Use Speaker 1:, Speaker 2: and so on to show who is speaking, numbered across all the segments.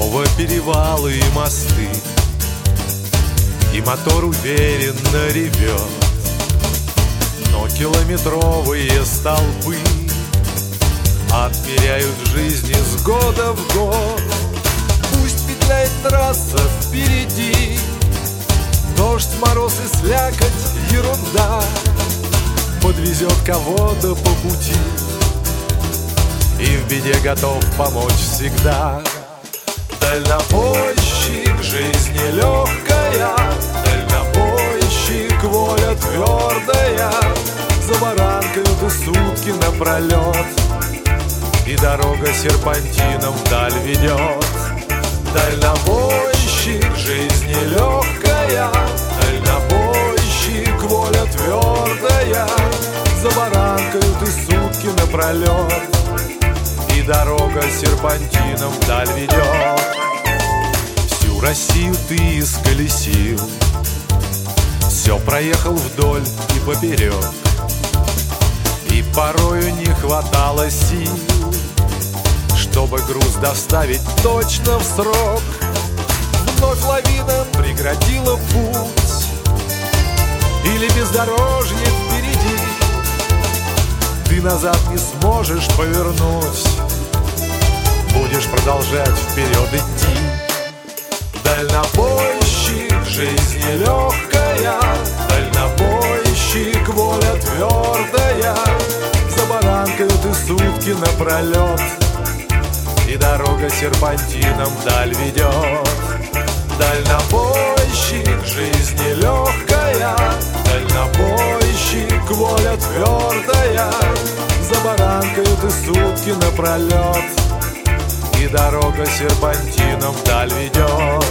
Speaker 1: снова перевалы и мосты, и мотор уверенно ревет. Но километровые столбы отмеряют жизни с года в год. Пусть петляет трасса впереди, дождь, мороз и слякоть — ерунда. Подвезет кого-то по пути и в беде готов помочь всегда. Дальнобойщик, жизнь нелегкая, дальнобойщик, воля твердая. За баранкой ты сутки напролет, и дорога серпантином вдаль ведет. Дальнобойщик, жизнь нелегкая, дальнобойщик, воля твердая. За баранкой ты сутки напролет, и дорога серпантином вдаль ведет. Всю Россию ты исколесил, все проехал вдоль и поперек, и порою не хватало сил, чтобы груз доставить точно в срок. Вновь лавина преградила путь, или бездорожье впереди. Ты назад не сможешь повернуть, будешь продолжать вперед идти. Дальнобойщик, жизнь нелегкая, дальнобойщик, воля твердая. За баранкой ты сутки напролет, и дорога серпантином вдаль ведет. Дальнобойщик, жизнь нелегкая, дальнобойщик, воля твердая. За баранкой ты сутки напролет, и дорога серпантином вдаль ведет.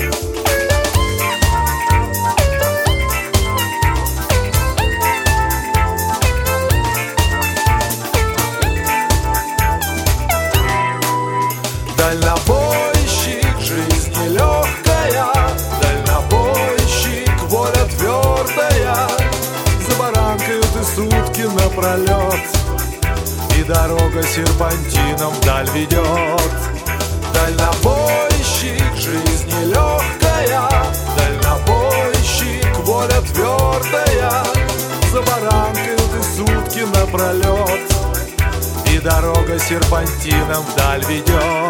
Speaker 1: Дальнобойщик, жизнь нелегкая, дальнобойщик, воля твердая. За баранкой ты сутки напролет, и дорога серпантином вдаль ведет. Дальнобойщик, жизнь нелегкая, дальнобойщик, воля твердая. За баранкой ты сутки напролет, и дорога серпантином вдаль ведет.